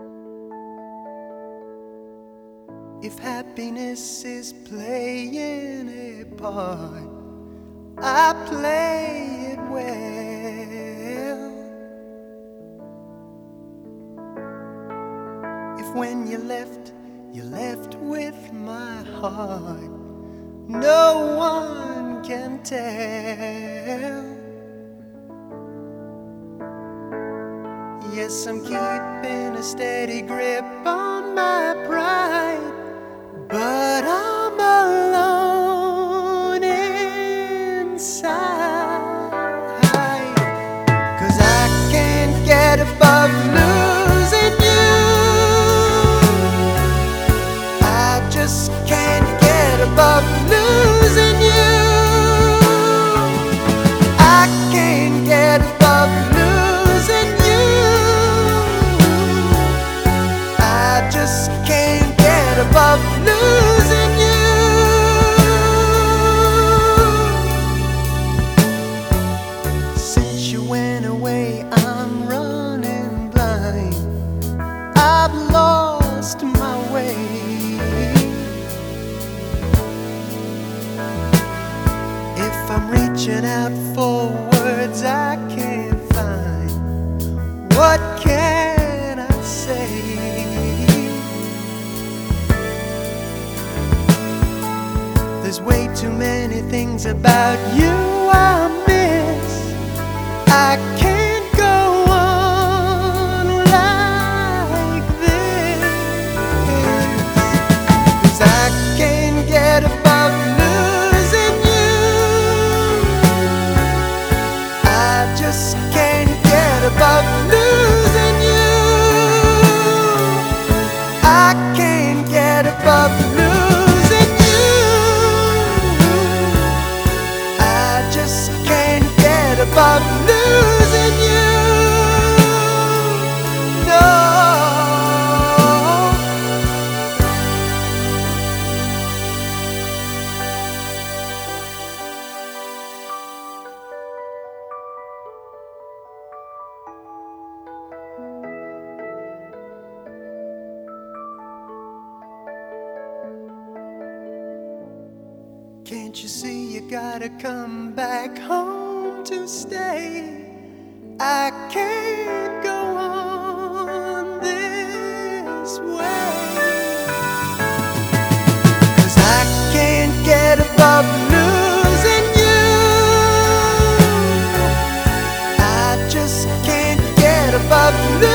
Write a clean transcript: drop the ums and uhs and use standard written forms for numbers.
If happiness is playing a part, I play it well. If when you're left with my heart, no one can tell. Yes, I'm keeping a steady grip on my pride, but I'm alone inside. 'Cause I can't get above losing you. I just can't get above losing you. I can't get above losing you. I just can't get above losing you. Since you went away, I'm running blind. I've lost my way. If I'm reaching out for words I can't find, what can I say? There's way too many things about you I miss. I can't go on like this. 'Cause I can't get above losing you. I just can't get above losing you. I can't get above losing you. I just can't get above losing you. No. Can't you see you gotta come back home to stay? I can't go on this way. 'Cause I can't get above losing you. I just can't get above losing you.